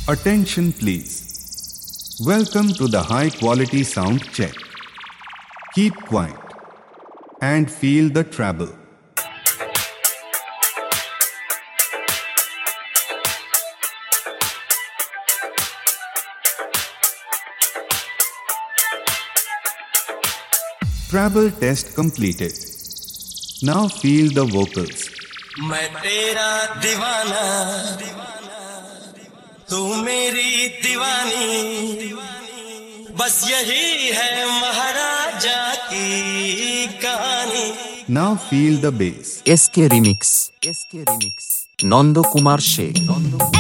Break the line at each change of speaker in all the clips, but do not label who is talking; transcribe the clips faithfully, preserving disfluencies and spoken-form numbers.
Attention please. Welcome to the high quality sound check. Keep quiet and feel the treble. Treble test completed. Now feel the vocals.
मैं तेरा दीवाना, तू मेरी दीवानी, बस यही है महाराजा की कहानी.
Now feel the bass.
S K Remix. S K Remix. Nando Kumar Sheikh. Nando Kumar.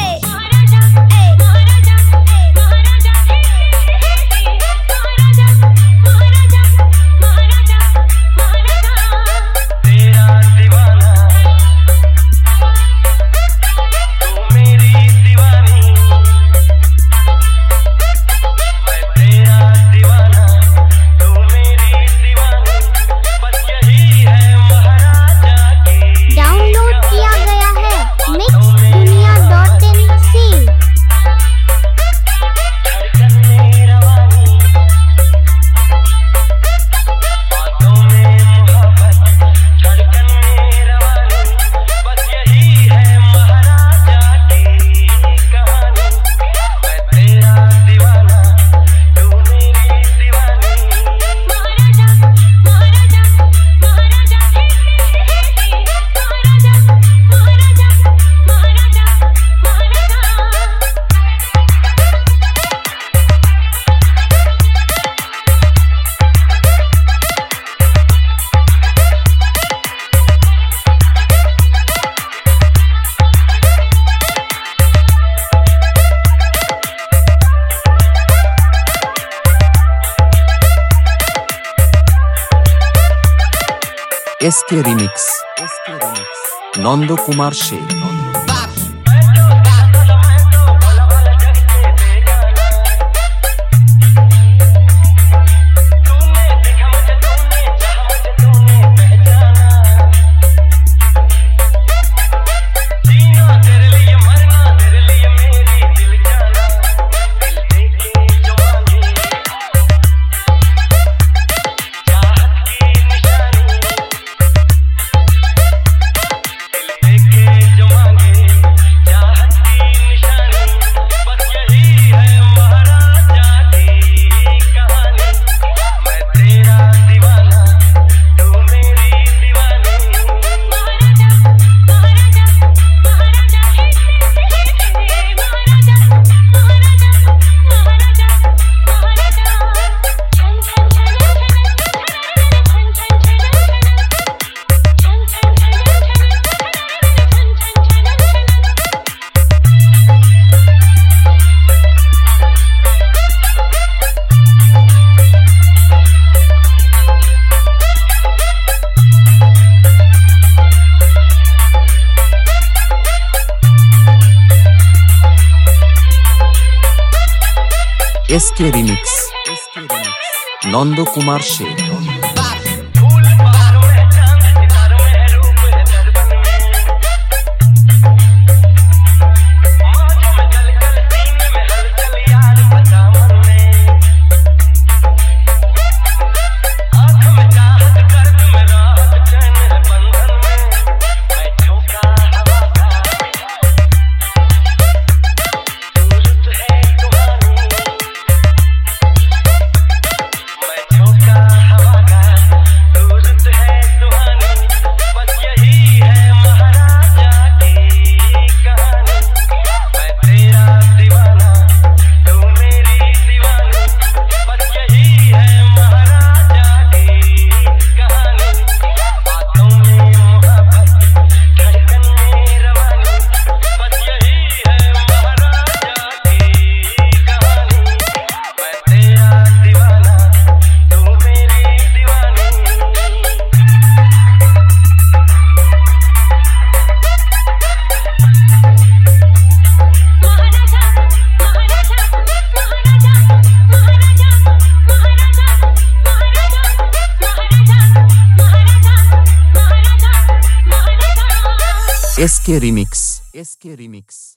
S K Remix. S K Remix. Nando Kumar Sheikh. S K Remix. S K Remix. Nando Kumar Sheikh. S K Remix. S K Remix.